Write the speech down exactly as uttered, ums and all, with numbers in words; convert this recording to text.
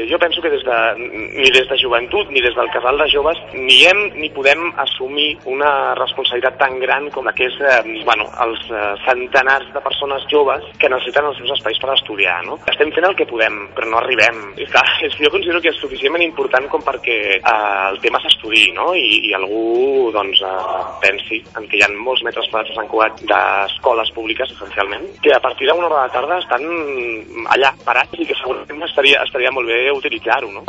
jo penso que des de, ni des de joventut ni des del casal de joves ni hem ni podem assumir una responsabilitat tan gran com la que és eh, bueno, els eh, centenars de persones joves que necessiten els seus espais per estudiar, no? Estem fent el que podem, però no arribem. I clar, jo considero que és suficientment important com perquè eh, el tema s'estudi, no? I, i algú doncs, eh, pensi en que hi ha molts metres quadrats a Sant Cugat d'escoles públiques, essencialment, que a partir d'una hora de la tarda estan allà parats i que segurament estaria, estaria molt bé utilitzar-ho, no?